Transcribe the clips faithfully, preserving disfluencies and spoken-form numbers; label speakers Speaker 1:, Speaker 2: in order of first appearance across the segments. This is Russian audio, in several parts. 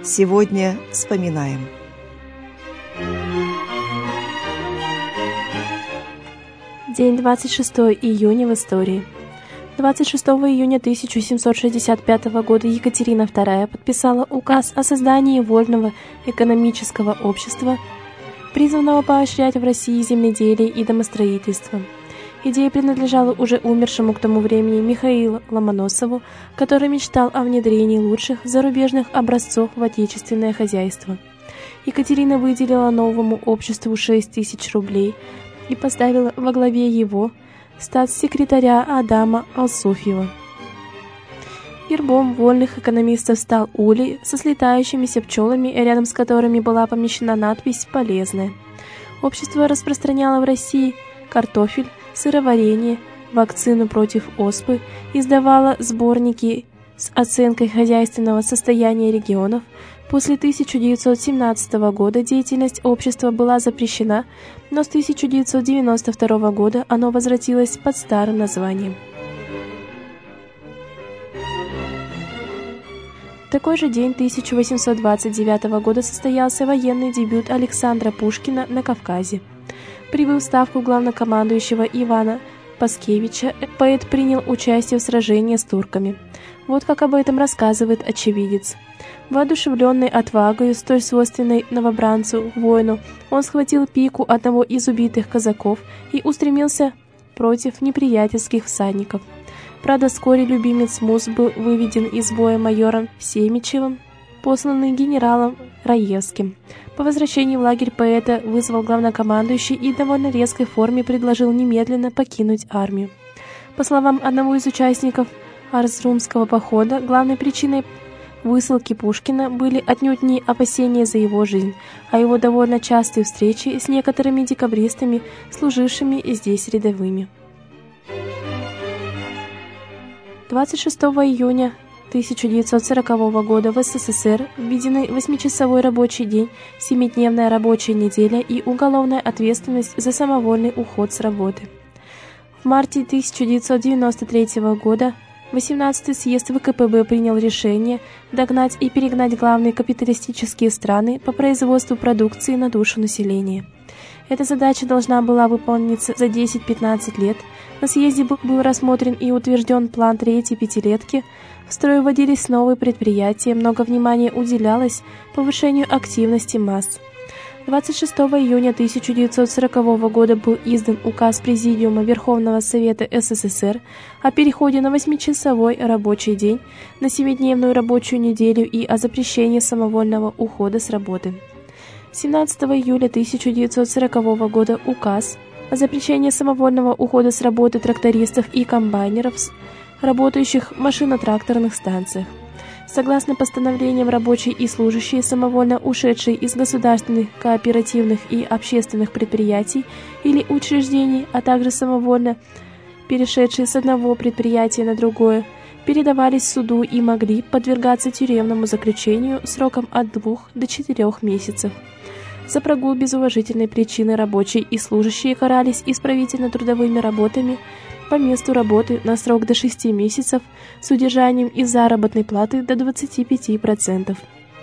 Speaker 1: Сегодня вспоминаем.
Speaker 2: День двадцать шестого июня в истории. двадцать шестого июня тысяча семьсот шестьдесят пятого года Екатерина вторая подписала указ о создании вольного экономического общества, призванного поощрять в России земледелие и домостроительство. Идея принадлежала уже умершему к тому времени Михаилу Ломоносову, который мечтал о внедрении лучших зарубежных образцов в отечественное хозяйство. Екатерина выделила новому обществу шесть тысяч рублей и поставила во главе его статс-секретаря Адама Алсуфьева. Гербом вольных экономистов стал улей со слетающимися пчелами, рядом с которыми была помещена надпись «Полезная». Общество распространяло в России картофель, сыроварение, вакцину против оспы, издавало сборники с оценкой хозяйственного состояния регионов. После тысяча девятьсот семнадцатого года деятельность общества была запрещена, но с тысяча девятьсот девяносто второго года оно возвратилось под старым названием. В такой же день тысяча восемьсот двадцать девятого года состоялся военный дебют Александра Пушкина на Кавказе. Прибыв в ставку главнокомандующего Ивана Паскевича, поэт принял участие в сражении с турками. Вот как об этом рассказывает очевидец. Воодушевленный отвагою, столь свойственной новобранцу, воину, он схватил пику одного из убитых казаков и устремился против неприятельских всадников. Правда, вскоре любимец Муз был выведен из боя майором Семичевым, посланный генералом Раевским. По возвращении в лагерь поэта вызвал главнокомандующий и в довольно резкой форме предложил немедленно покинуть армию. По словам одного из участников Арзрумского похода, главной причиной высылки Пушкина были отнюдь не опасения за его жизнь, а его довольно частые встречи с некоторыми декабристами, служившими здесь рядовыми. двадцать шестого июня тысяча девятьсот сорокового года в СССР введены восьмичасовой рабочий день, семидневная рабочая неделя и уголовная ответственность за самовольный уход с работы. В марте тысяча девятьсот девяносто третьего года восемнадцатый съезд ВКПБ принял решение догнать и перегнать главные капиталистические страны по производству продукции на душу населения. Эта задача должна была выполниться за десять-пятнадцать лет. На съезде был рассмотрен и утвержден план третьей пятилетки. В строй вводились новые предприятия, много внимания уделялось повышению активности масс. двадцать шестого июня тысяча девятьсот сорокового года был издан указ Президиума Верховного Совета СССР о переходе на восьмичасовой рабочий день, на семидневную рабочую неделю и о запрещении самовольного ухода с работы. семнадцатого июля тысяча девятьсот сорокового года указ о запрещении самовольного ухода с работы трактористов и комбайнеров, работающих в машино-тракторных станциях. Согласно постановлениям, рабочие и служащие, самовольно ушедшие из государственных, кооперативных и общественных предприятий или учреждений, а также самовольно перешедшие с одного предприятия на другое, передавались суду и могли подвергаться тюремному заключению сроком от двух до четырех месяцев. За прогул без уважительной причины рабочие и служащие карались исправительно-трудовыми работами по месту работы на срок до шести месяцев с удержанием из заработной платы до двадцати пяти процентов.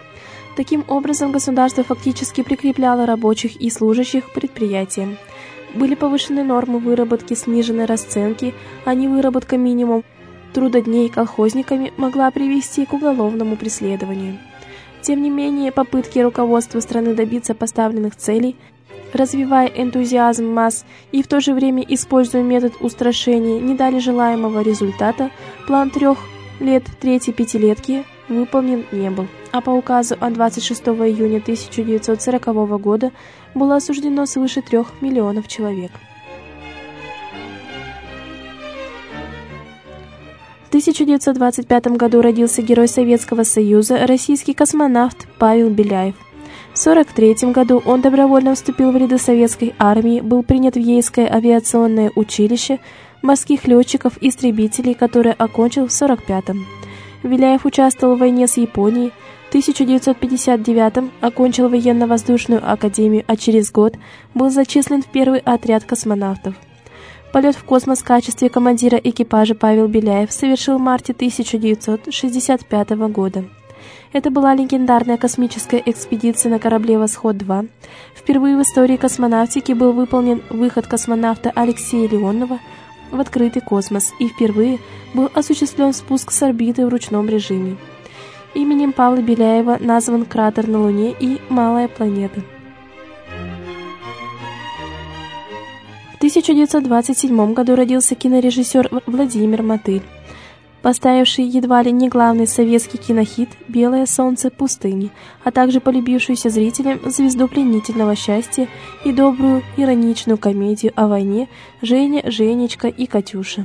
Speaker 2: Таким образом, государство фактически прикрепляло рабочих и служащих к предприятиям. Были повышены нормы выработки, снижены расценки, а невыработка минимум трудодней колхозниками могла привести к уголовному преследованию. Тем не менее, попытки руководства страны добиться поставленных целей, развивая энтузиазм масс и в то же время используя метод устрашения, не дали желаемого результата. План трех лет третьей пятилетки выполнен не был, а по указу от двадцать шестого июня тысяча девятьсот сорокового года было осуждено свыше трех миллионов человек. В тысяча девятьсот двадцать пятом году родился герой Советского Союза, российский космонавт Павел Беляев. В сорок третьем году он добровольно вступил в ряды советской армии, был принят в Ейское авиационное училище морских летчиков-истребителей, которое окончил в сорок пятом. Беляев участвовал в войне с Японией. В тысяча девятьсот пятьдесят девятом окончил военно-воздушную академию, а через год был зачислен в первый отряд космонавтов. Полет в космос в качестве командира экипажа Павел Беляев совершил в марте тысяча девятьсот шестьдесят пятого года. Это была легендарная космическая экспедиция на корабле «Восход-два». Впервые в истории космонавтики был выполнен выход космонавта Алексея Леонова в открытый космос, и впервые был осуществлен спуск с орбиты в ручном режиме. Именем Павла Беляева назван кратер на Луне и малая планета. В тысяча девятьсот двадцать седьмом году родился кинорежиссер Владимир Мотыль, поставивший едва ли не главный советский кинохит «Белое солнце пустыни», а также полюбившуюся зрителям звезду пленительного счастья и добрую ироничную комедию о войне «Женя, Женечка и Катюша».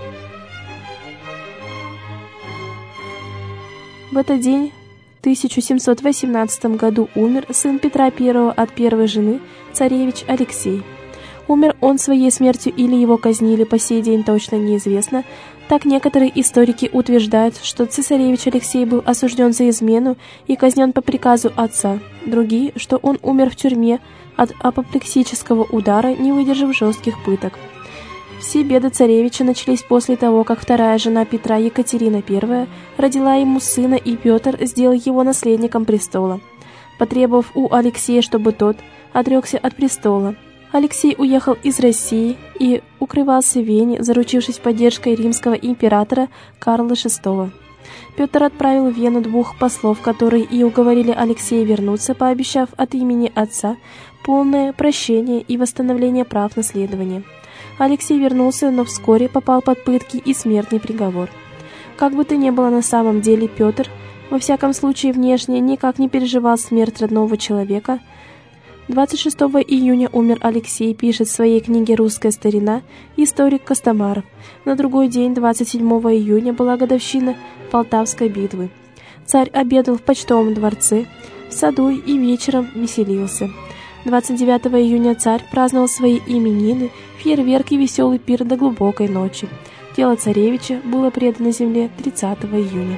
Speaker 2: В этот день, в тысяча семьсот восемнадцатом году, умер сын Петра Первого от первой жены, царевич Алексей. Умер он своей смертью или его казнили, по сей день точно неизвестно. Так некоторые историки утверждают, что цесаревич Алексей был осужден за измену и казнен по приказу отца. Другие, что он умер в тюрьме от апоплексического удара, не выдержав жестких пыток. Все беды царевича начались после того, как вторая жена Петра, Екатерина Первая, родила ему сына, и Петр сделал его наследником престола, потребовав у Алексея, чтобы тот отрекся от престола. Алексей уехал из России и укрывался в Вене, заручившись поддержкой римского императора Карла шестого. Петр отправил в Вену двух послов, которые и уговорили Алексея вернуться, пообещав от имени отца полное прощение и восстановление прав наследования. Алексей вернулся, но вскоре попал под пытки и смертный приговор. Как бы то ни было, на самом деле Петр, во всяком случае внешне, никак не переживал смерть родного человека. двадцать шестого июня умер Алексей, пишет в своей книге «Русская старина» историк Костомаров. На другой день, двадцать седьмого июня, была годовщина Полтавской битвы. Царь обедал в почтовом дворце, в саду и вечером веселился. двадцать девятого июня царь праздновал свои именины, фейерверк и веселый пир до глубокой ночи. Тело царевича было предано земле тридцатого июня.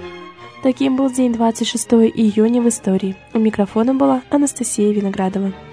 Speaker 2: Таким был день двадцать шестого июня в истории. У микрофона была Анастасия Виноградова.